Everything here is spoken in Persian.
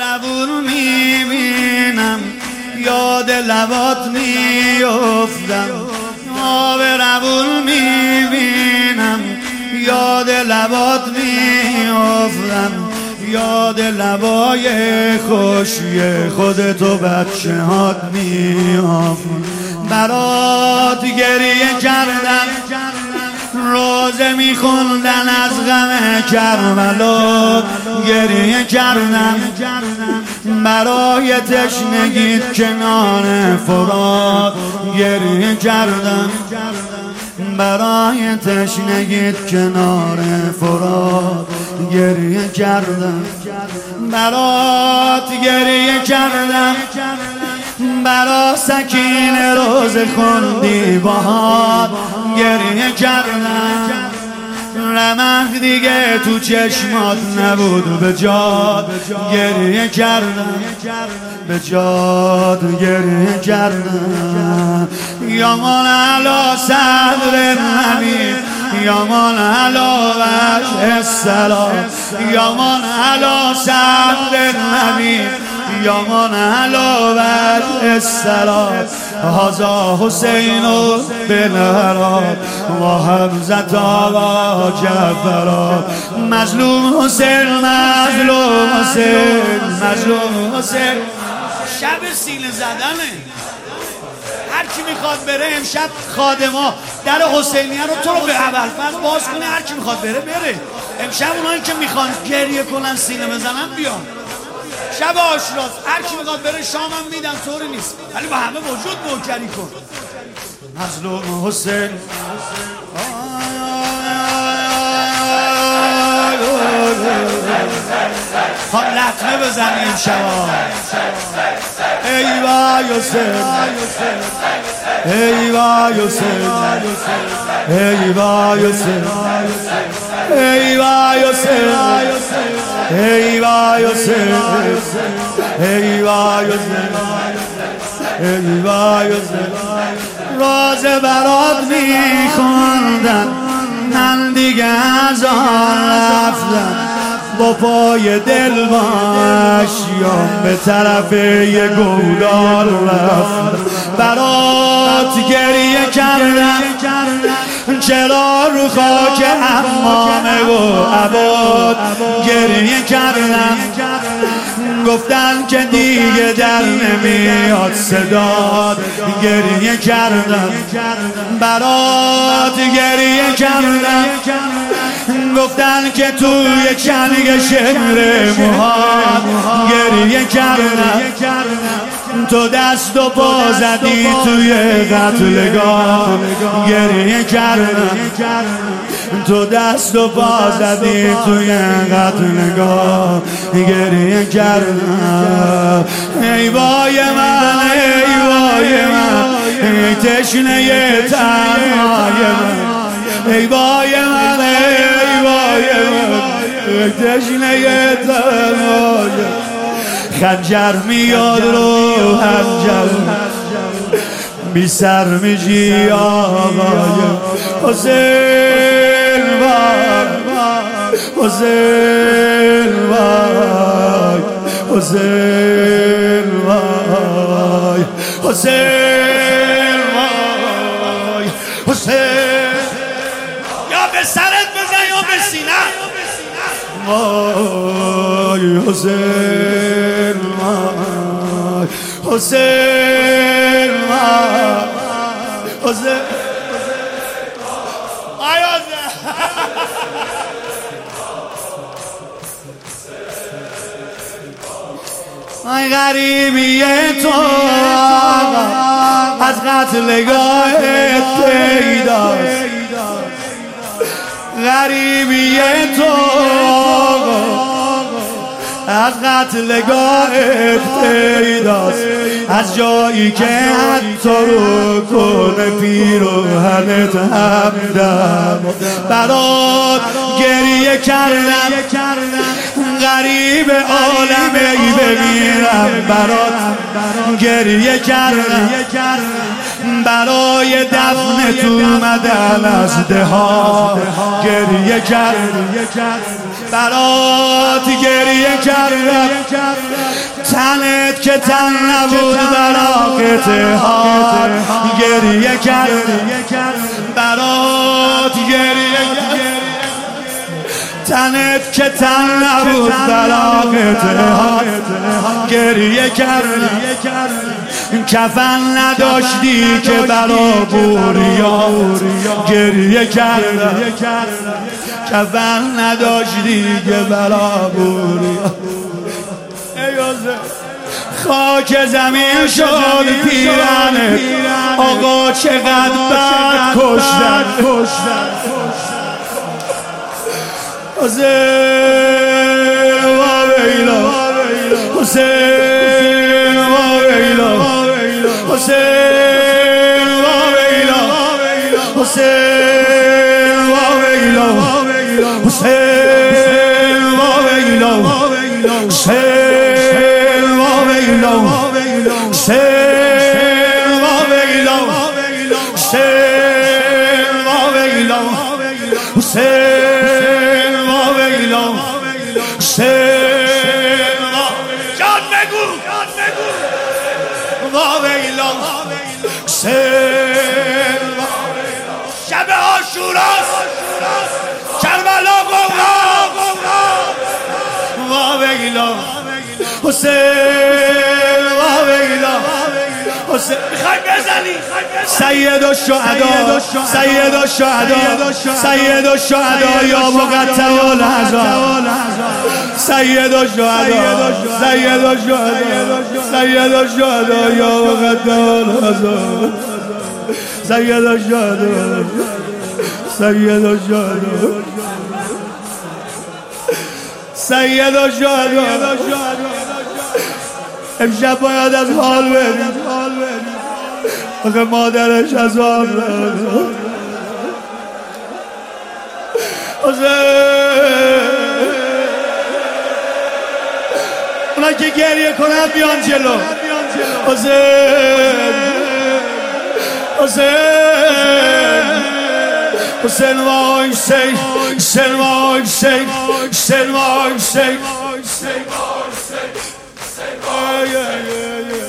ربور میبینم، یاد لبات میافتم. آب ربور میبینم، یاد لبات میافتم. یاد لبای خوشی خودتو بچه هات میافتم. برات گریه کردم، روزه میخوندن از غم کربلا. گریه کردم برای تشنگیت کنار فرات. گریه کردم برای تشنگیت کنار فرات. گریه کردم برات، گریه کردم برا سکینه روز خوندی باهات. گریه کردم رمق دیگه تو چشمات نبود به جاد. گریه کردم به جاد. گریه کردم یا من علا صدر نبی، یا من علا وجه السلام. یا من علا صدر نبی، یا من علا وجه السلام. هذا حسین بالهرا و حمزة و جعفر. مظلوم حسین، مظلوم حسین، مظلوم حسین. شب سینه زدنه. هر کی میخواد بره امشب خادما در حسینیه رو تو رو به ابوالفضل باز کنه. هر کی میخواد بره بره. امشب اونایی که میخوان گریه کنن سینه بزنن بیان. شب آشراست هر کی میخواد بره شامم میدم، طوری نیست، ولی با همه وجود نوکری کن. مظلوم حسین. خب لطمه بزنیم شبا. ای وای حسین، ای وای حسین، ای وای حسین، ای وای حسین، ای وای حسین، ای وای حسین، ای وای حسین. راز برات میخوندن، من دیگه از آن رفتم. با پای دل با اشیام به طرف یه گودال رفتم. برات گریه کردم چرا رو خاک حمامه و عباد. گریه کردم گفتن که دیگه در نمیاد صداد. گریه کردم برات، گریه کردم گفتن که توی چنگ شمر موهات. گریه کردم تو دست و پا زدی توی قتلگاه. گریه کردم تو دست و پا زدی توی قتلگاه. گریه کردم ای وای من، ای وای من، ای تشنه تنهای من. ای وای من، ای وای من، ای تشنه تنهای من. خنجر میاد رو خنجر بی سر میشی آقای حسین. وای حسین، وای حسین، وای حسین، وای حسین. یا به سرت بزن یا به سینه. وای حسین، وای حسین، وای حسین. ای غریبی تو از قتلگاه پیداست. غریبی تو از قتلگاه پیداست. از جایی که حتی رو کنه پیروهنت همدم. برات گریه کردم غریب عالمه ای بمیرم. برات گریه کردم برای دفن تو اومدن از دهان. گریه کردم برات گریه کردم، تنت که تن نبود برا قطعات گریه کردم، برات گریه کردم، تنت که تن نبود برا قطعات گریه کردم، کفن نداشتی که برا بوریا گریه کردم، کفن نداشتی که برا بوریا. خاک زمین شد پیرانت، آقا چقدر بد کشتن، حسین و ویلا، حسین و ویلا، حسین و ویلا، حسین و ویلا، حسین و ویلا، حسین و ویلا، حسین و ویلا، حسین و ویلا، حسین و ویلا، حسین و جان بگو و ویلا، حسین شب عاشوراست، کربلا قوقا و ویلا، حسین و ویلا، حسین میخوای بزنی سید الشهدا، سید الشهدا، سید الشهدا یا مقطع الهزا، سید الشهدا، سید الشهدا، سید الشهدا یا مقطع الهزا، سید الشهدا، سید الشهدا، سید الشهدا. امشب باید از حال بریم، آخه مادرش از حال بریم. اونا که گریه کنن بیان جلو. حسین، حسین، حسین و حسین، حسین و حسین، حسین و حسین، حسین و حسین.